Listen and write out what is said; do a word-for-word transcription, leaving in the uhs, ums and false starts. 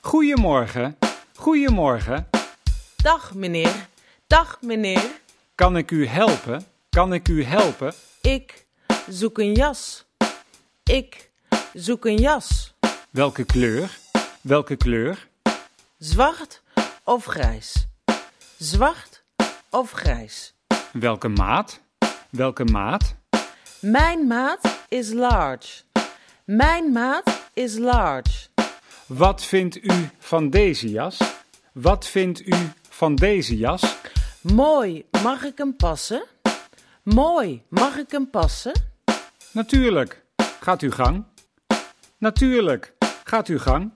Goedemorgen, goedemorgen. Dag meneer, dag meneer. Kan ik u helpen? Kan ik u helpen? Ik zoek een jas. Ik zoek een jas. Welke kleur? Welke kleur? Zwart of grijs? Zwart of grijs? Welke maat? Welke maat? Mijn maat is large. Mijn maat is large. Wat vindt u van deze jas? Wat vindt u van deze jas? Mooi, mag ik hem passen? Mooi, mag ik hem passen? Natuurlijk, gaat uw gang. Natuurlijk, gaat uw gang.